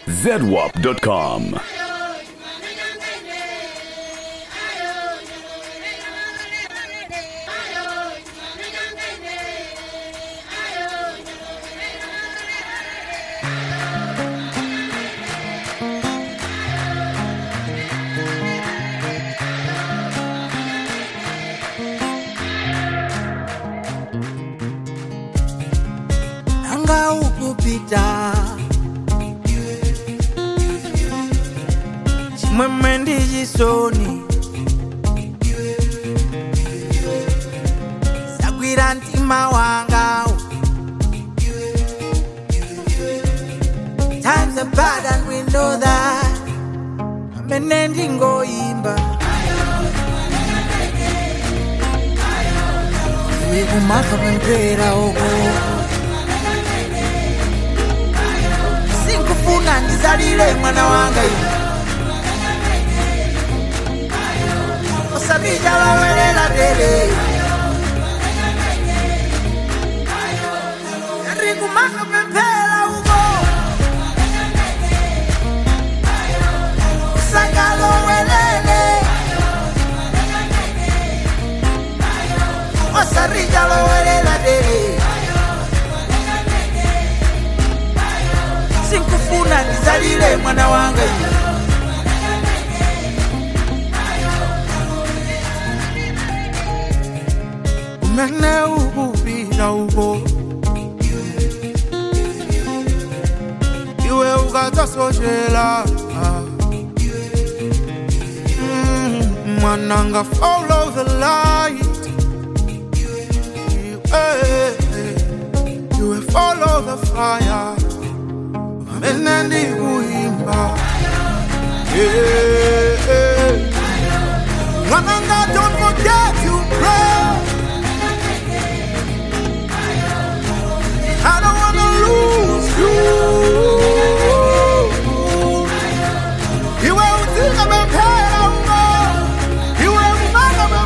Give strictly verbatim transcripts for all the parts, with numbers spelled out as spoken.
zedwap dot com. Anga ukupita chimwemwe ndi chisoni sagwira mtima wanga. Times are bad and we know that. Amene ndingoyimba iwe kumakapemphera uko sinkufuna ndizalire mwana wanga iwe osabija wawelela dele yari kumakapemphera uko sakalo welele osabija wawelela dele sinkufuna ndizalire mwana wanga iwe umene ukupita uko iwe ukatasochela mm, mwananga follow the light iwe follow the fire amene ndikuimba yeah, yeah. Mwananga don't forget to pray. I don't wanna lose you. You will think I'm a pair. You will make I'm a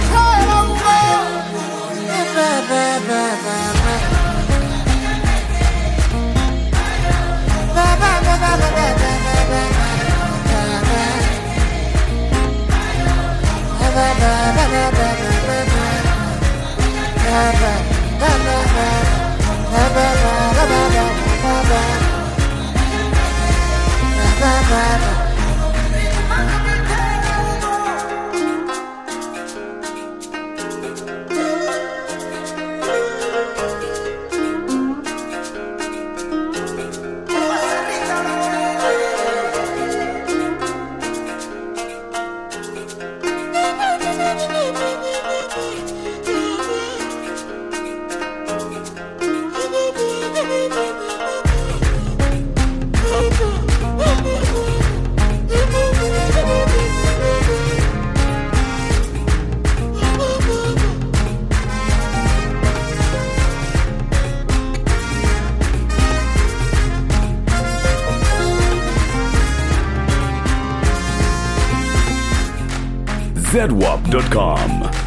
zedwap dot com.